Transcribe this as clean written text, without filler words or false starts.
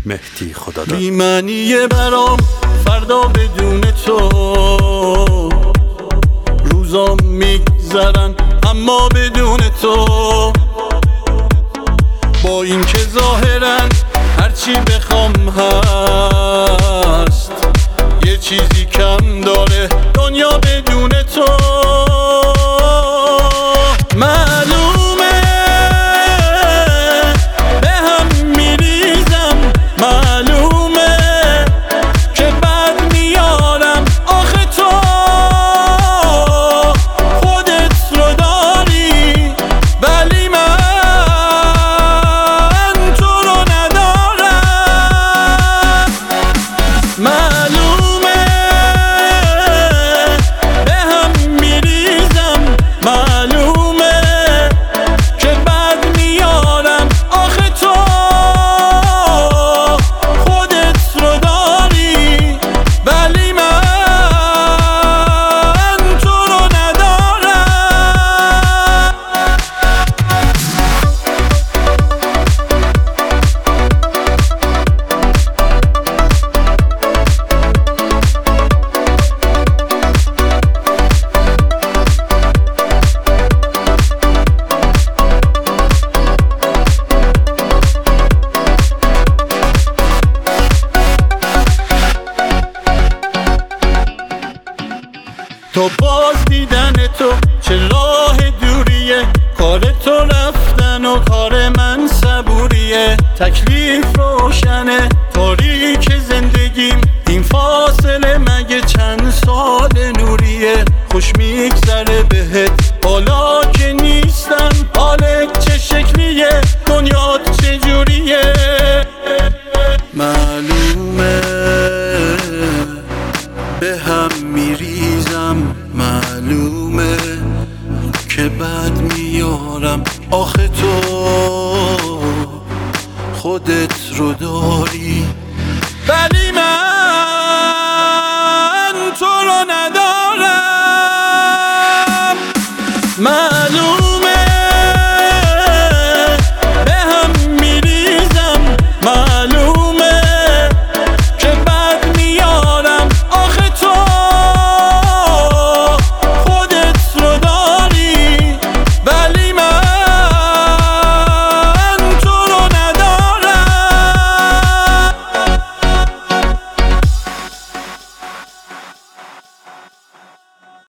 مهدی خداداد. بی معنیه برام فردا بدون تو، روزام میگذرن اما بدون تو. با این که ظاهرن هرچی بخوام هست، یه چیزی کم داره دنیا بدون تو. معلومه به هم میریزم، معلومه که بد میارم. آخه تو خودت رو داری ولی من تو رو ندارم. معلومه به هم میریزم، معلومه که بد میارم. آخه تو خودت رو داری ولی من تو رو ندارم. تو باز دیدن تو چه راه دوریه، کار تو رفتن و کار من صبوریه. تکلیف روشنه تاریک زندگیم، این فاصله مگه چند سال نوریه. خوش میگذره بهت حالا که نیستم، حالت چه شکلیه، دنیات چه جوریه. معلومه به هم میریزم، معلومه که بد میارم. آخه تو خودت رو داری ولی